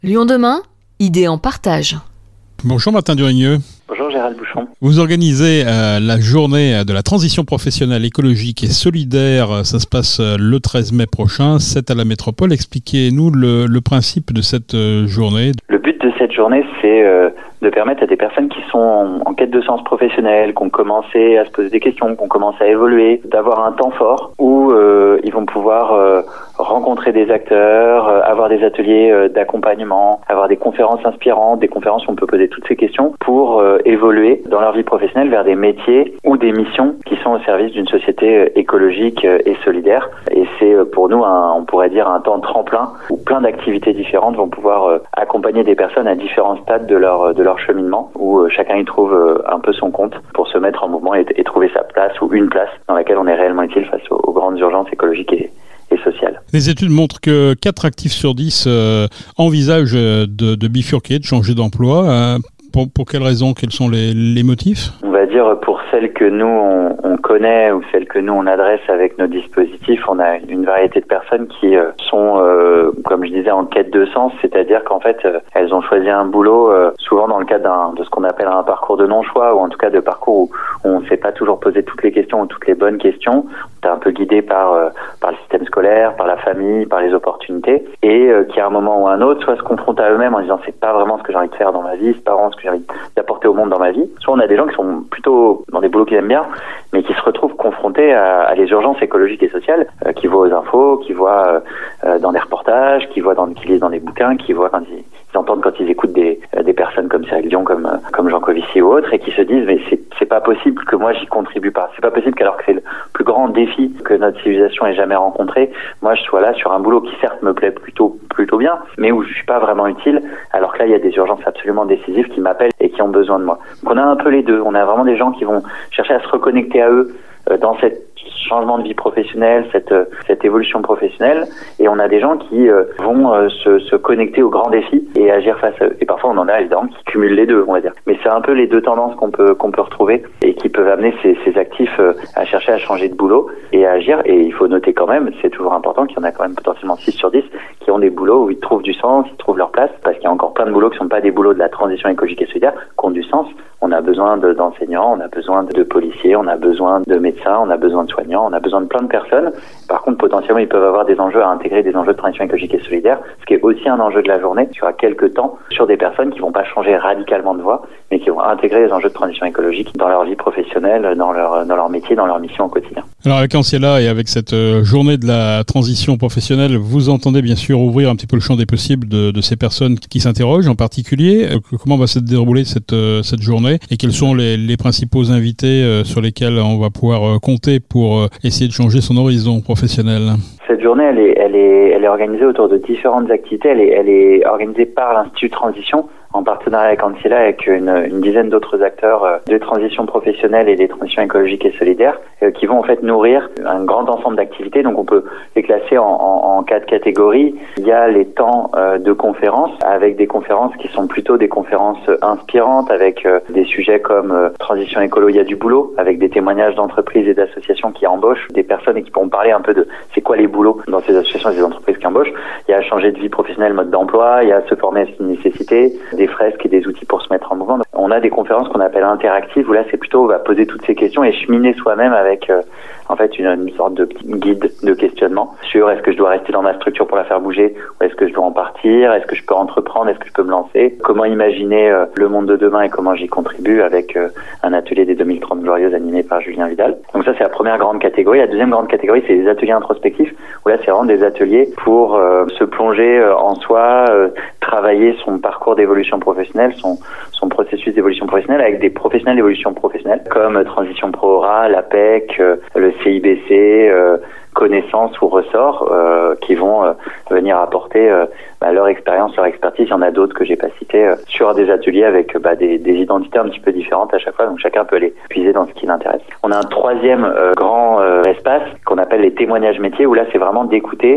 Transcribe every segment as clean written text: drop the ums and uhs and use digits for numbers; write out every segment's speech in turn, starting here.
Lyon demain, idées en partage. Bonjour Martin Durigneux. Bonjour Gérald Bouchon. Vous organisez la journée de la transition professionnelle écologique et solidaire. Ça se passe le 13 mai prochain, c'est à la Métropole. Expliquez-nous le principe de cette journée. Le but de cette journée, c'est de permettre à des personnes qui sont en quête de sens professionnel, qui ont commencé à se poser des questions, qui ont commencé à évoluer, d'avoir un temps fort où ils vont pouvoir rencontrer des acteurs, avoir des ateliers d'accompagnement, avoir des conférences inspirantes, des conférences où on peut poser toutes ces questions pour évoluer dans leur vie professionnelle vers des métiers ou des missions qui sont au service d'une société écologique et solidaire. Et c'est pour nous, on pourrait dire, un temps tremplin où plein d'activités différentes vont pouvoir accompagner des personnes à différents stades de leur cheminement, où chacun y trouve un peu son compte pour se mettre en mouvement et trouver sa place ou une place dans laquelle on est réellement utile face aux grandes urgences écologiques et sociales. Les études montrent que 4 actifs sur 10 envisagent de bifurquer, de changer d'emploi. Pour quelles raisons? Quels sont les motifs? On va dire pour celles que nous on connaît ou celles que nous on adresse avec nos dispositifs, on a une variété de personnes qui sont, comme je disais, en quête de sens, c'est-à-dire qu'en fait elles ont choisi un boulot souvent dans le cadre de ce qu'on appelle un parcours de non-choix, ou en tout cas de parcours où on ne s'est pas toujours posé toutes les questions ou toutes les bonnes questions. On est un peu guidé par le système scolaire, par la famille, par les opportunités, et qui à un moment ou à un autre soit se confrontent à eux-mêmes en disant c'est pas vraiment ce que j'ai envie de faire dans ma vie, c'est pas vraiment ce que j'ai envie d'apporter au monde dans ma vie. Soit on a des gens qui sont plutôt dans des boulots qu'ils aiment bien, mais qui se retrouvent confrontés à les urgences écologiques et sociales, qui voient aux infos, qui voient dans des reportages, qui lisent dans des bouquins, qui voient quand ils entendent quand ils écoutent des personnes comme Cyril Dion, comme Jean Covici ou autres, et qui se disent mais c'est pas possible que moi j'y contribue pas. C'est pas possible qu'alors que c'est le plus grand défi que notre civilisation ait jamais rencontré, moi je sois là sur un boulot qui certes me plaît plutôt bien, mais où je suis pas vraiment utile, alors que là il y a des urgences absolument décisives qui m'appellent et qui ont besoin de moi. Donc on a un peu les deux. On a vraiment des gens qui vont chercher à se reconnecter à eux dans cette changement de vie professionnelle, cette évolution professionnelle, et on a des gens qui vont se connecter aux grands défis et agir face à eux. Et parfois on en a évidemment qui cumulent les deux, on va dire. Mais c'est un peu les deux tendances qu'on peut retrouver et qui peuvent amener ces actifs à chercher à changer de boulot et à agir. Et il faut noter quand même, c'est toujours important, qu'il y en a quand même potentiellement 6 sur 10 qui ont des boulots où ils trouvent du sens, ils trouvent leur place, parce qu'il y a encore plein de boulots qui ne sont pas des boulots de la transition écologique et solidaire, qui ont du sens. On a besoin d'enseignants, on a besoin de policiers, on a besoin de médecins, on a besoin de soignants, on a besoin de plein de personnes. Par contre, potentiellement, ils peuvent avoir des enjeux à intégrer, des enjeux de transition écologique et solidaire, ce qui est aussi un enjeu de la journée, sur quelques temps, sur des personnes qui vont pas changer radicalement de voie, mais qui vont intégrer les enjeux de transition écologique dans leur vie professionnelle, dans leur métier, dans leur mission au quotidien. Alors avec Anciela et avec cette journée de la transition professionnelle, vous entendez bien sûr ouvrir un petit peu le champ des possibles de ces personnes qui s'interrogent en particulier. Comment va se dérouler cette journée et quels sont les principaux invités sur lesquels on va pouvoir compter pour essayer de changer son horizon professionnel? Cette journée, elle est organisée autour de différentes activités. Elle est organisée par l'Institut Transition, en partenariat avec Anciela, avec une dizaine d'autres acteurs de transition professionnelle et des transitions écologiques et solidaires, qui vont en fait nourrir un grand ensemble d'activités. Donc on peut les classer en 4 catégories. Il y a les temps de conférences, avec des conférences qui sont plutôt des conférences inspirantes, avec des sujets comme transition écolo, il y a du boulot, avec des témoignages d'entreprises et d'associations qui embauchent des personnes et qui pourront parler un peu de c'est quoi les boulots dans ces associations et ces entreprises qui embauchent. Il y a changer de vie professionnelle, mode d'emploi, il y a se former à une nécessité, des fresques et des outils pour se mettre en mouvement. On a des conférences qu'on appelle interactives, où là c'est plutôt on va poser toutes ces questions et cheminer soi-même avec en fait une sorte de petit guide de questionnement sur est-ce que je dois rester dans ma structure pour la faire bouger, ou est-ce que je dois en partir, est-ce que je peux entreprendre, est-ce que je peux me lancer, comment imaginer le monde de demain et comment j'y contribue avec un atelier des 2030 glorieuses animé par Julien Vidal. Donc ça c'est la première grande catégorie. La deuxième grande catégorie c'est les ateliers introspectifs, où là c'est vraiment des ateliers pour se plonger en soi, travailler son parcours d'évolution professionnelle, son processus d'évolution professionnelle avec des professionnels d'évolution professionnelle comme Transition Pro Aura, l'APEC, le CIBC, connaissances ou ressorts qui vont venir apporter leur expérience, leur expertise. Il y en a d'autres que j'ai pas citées sur des ateliers avec des identités un petit peu différentes à chaque fois, donc chacun peut les puiser dans ce qui l'intéresse. On a un troisième grand espace qu'on appelle les témoignages métiers, où là c'est vraiment d'écouter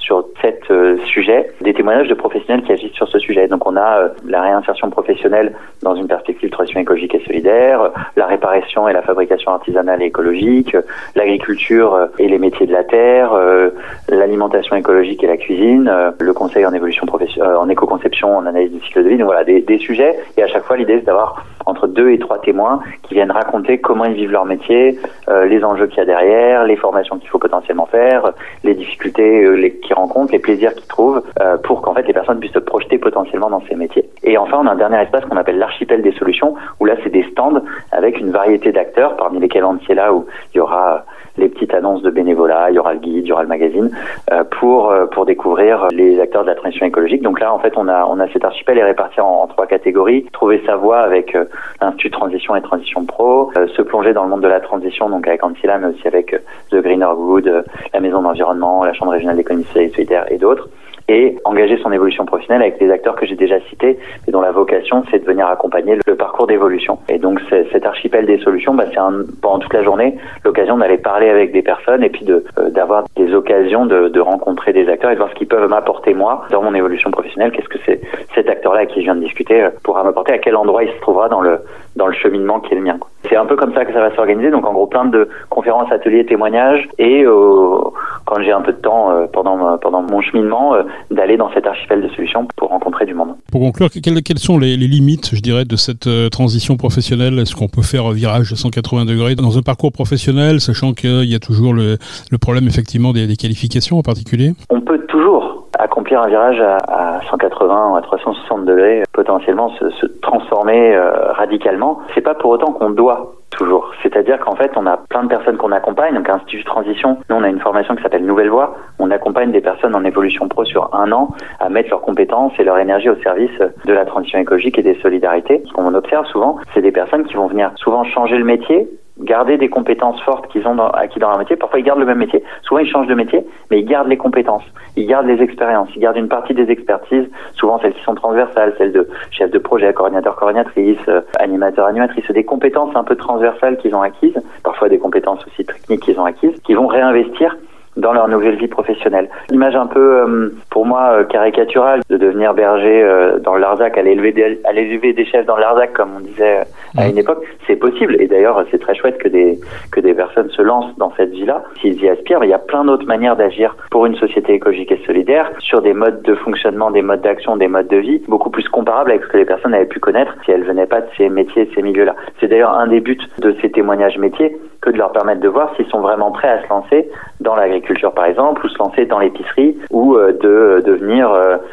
sur 7 sujets, des témoignages de professionnels qui agissent sur ce sujet. Donc on a la réinsertion professionnelle dans une perspective de transition écologique et solidaire, la réparation et la fabrication artisanale et écologique, l'agriculture et les métiers de la terre, l'alimentation écologique et la cuisine, le conseil en évolution en éco-conception, en analyse du cycle de vie. Donc voilà, des sujets. Et à chaque fois, l'idée, c'est d'avoir entre 2 et 3 témoins qui viennent raconter comment ils vivent leur métier, les enjeux qu'il y a derrière, les formations qu'il faut potentiellement faire, les difficultés qu'ils rencontrent, les plaisirs qu'ils trouvent, pour qu'en fait les personnes puissent se projeter potentiellement dans ces métiers. Et enfin, on a un dernier espace qu'on appelle l'archipel des solutions, où là, c'est des stands avec une variété d'acteurs, parmi lesquels Anciela, où il y aura les petites annonces de bénévolat, il y aura le guide, il y aura le magazine, pour découvrir les acteurs de la transition écologique. Donc là, en fait, on a cet archipel est réparti en 3 catégories. Trouver sa voie avec l'Institut Transition et Transition Pro, se plonger dans le monde de la transition, donc avec Anciela, mais aussi avec The Greener Good, la Maison d'Environnement, la Chambre régionale d'économie sociale et solidaire et d'autres. Et engager son évolution professionnelle avec les acteurs que j'ai déjà cités et dont la vocation, c'est de venir accompagner le parcours d'évolution. Et donc, cet archipel des solutions, c'est pendant toute la journée, l'occasion d'aller parler avec des personnes et puis d'avoir des occasions de rencontrer des acteurs et de voir ce qu'ils peuvent m'apporter moi dans mon évolution professionnelle. Qu'est-ce que c'est cet acteur-là avec qui je viens de discuter pourra m'apporter, à quel endroit il se trouvera dans le cheminement qui est le mien, quoi. C'est un peu comme ça que ça va s'organiser. Donc, en gros, plein de conférences, ateliers, témoignages et quand j'ai un peu de temps pendant mon cheminement, d'aller dans cet archipel de solutions pour rencontrer du monde. Pour conclure, quelles sont les limites, je dirais, de cette transition professionnelle ? Est-ce qu'on peut faire un virage de 180 degrés dans un parcours professionnel, sachant qu'il y a toujours le problème effectivement des qualifications en particulier ? On peut toujours accomplir un virage à 180 ou à 360 degrés, potentiellement se transformer radicalement. C'est pas pour autant qu'on doit toujours. C'est-à-dire qu'en fait, on a plein de personnes qu'on accompagne. Donc, à l'Institut de Transition, nous, on a une formation qui s'appelle Nouvelle Voie. On accompagne des personnes en évolution pro sur 1 an à mettre leurs compétences et leur énergie au service de la transition écologique et des solidarités. Ce qu'on observe souvent, c'est des personnes qui vont venir souvent changer le métier, garder des compétences fortes qu'ils ont acquis dans leur métier. Parfois, ils gardent le même métier. Souvent, ils changent de métier, mais ils gardent les compétences. Ils gardent les expériences. Ils gardent une partie des expertises, souvent celles qui sont transversales, celles de chef de projet, coordinateur, coordinatrice, animateur, animatrice. C'est des compétences un peu transversales qu'ils ont acquises, parfois des compétences aussi techniques qu'ils ont acquises, qu'ils vont réinvestir dans leur nouvelle vie professionnelle. L'image un peu, pour moi, caricaturale de devenir berger dans le Larzac, aller élever des chefs dans le Larzac, comme on disait à une époque, c'est possible. Et d'ailleurs, c'est très chouette que des personnes se lancent dans cette vie-là, s'ils y aspirent. Mais il y a plein d'autres manières d'agir pour une société écologique et solidaire, sur des modes de fonctionnement, des modes d'action, des modes de vie, beaucoup plus comparables avec ce que les personnes avaient pu connaître si elles venaient pas de ces métiers, de ces milieux-là. C'est d'ailleurs un des buts de ces témoignages métiers, que de leur permettre de voir s'ils sont vraiment prêts à se lancer dans l'agriculture, par exemple, ou se lancer dans l'épicerie, ou de devenir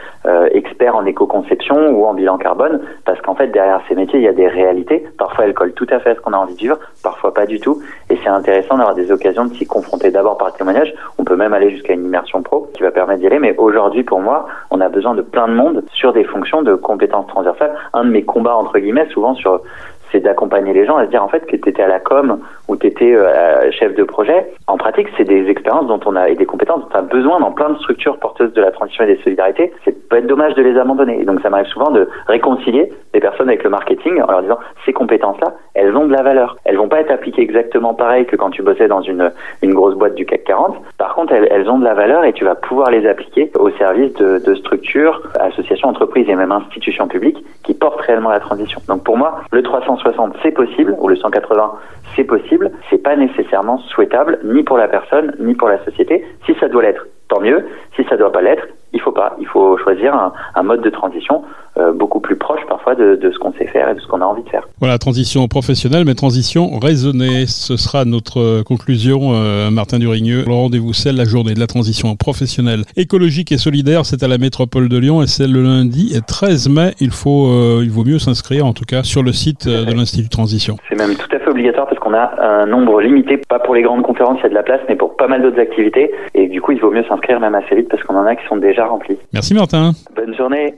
expert en éco-conception ou en bilan carbone, parce qu'en fait, derrière ces métiers, il y a des réalités. Parfois, elles collent tout à fait à ce qu'on a envie de vivre, parfois pas du tout. Et c'est intéressant d'avoir des occasions de s'y confronter d'abord par témoignage. On peut même aller jusqu'à une immersion pro qui va permettre d'y aller. Mais aujourd'hui, pour moi, on a besoin de plein de monde sur des fonctions de compétences transversales. Un de mes combats, entre guillemets, souvent c'est d'accompagner les gens à se dire en fait que tu étais à la com ou tu étais chef de projet. En pratique, c'est des expériences et des compétences dont on a besoin dans plein de structures porteuses de la transition et des solidarités. C'est peut être dommage de les abandonner. Et donc ça m'arrive souvent de réconcilier les personnes avec le marketing en leur disant ces compétences-là, elles ont de la valeur. Elles vont pas être appliquées exactement pareil que quand tu bossais dans une grosse boîte du CAC 40. Par contre, elles ont de la valeur et tu vas pouvoir les appliquer au service de structures, associations, entreprises et même institutions publiques qui portent réellement la transition. Donc pour moi, le 360, c'est possible, ou le 180, c'est possible. C'est pas nécessairement souhaitable, ni pour la personne, ni pour la société. Si ça doit l'être, tant mieux. Si ça doit pas l'être, il faut pas. Il faut choisir un mode de transition beaucoup plus proche parfois de ce qu'on sait faire et de ce qu'on a envie de faire. Voilà, transition professionnelle, mais transition raisonnée. Ce sera notre conclusion, Martin Durigneux. Le rendez-vous, c'est la journée de la transition professionnelle, écologique et solidaire. C'est à la métropole de Lyon et c'est le lundi 13 mai. Il vaut mieux s'inscrire, en tout cas, sur le site de l'Institut Transition. C'est même tout à fait obligatoire parce qu'on a un nombre limité, pas pour les grandes conférences, il y a de la place, mais pour pas mal d'autres activités. Et du coup, il vaut mieux s'inscrire même assez vite parce qu'on en a qui sont déjà remplis. Merci Martin. Bonne journée.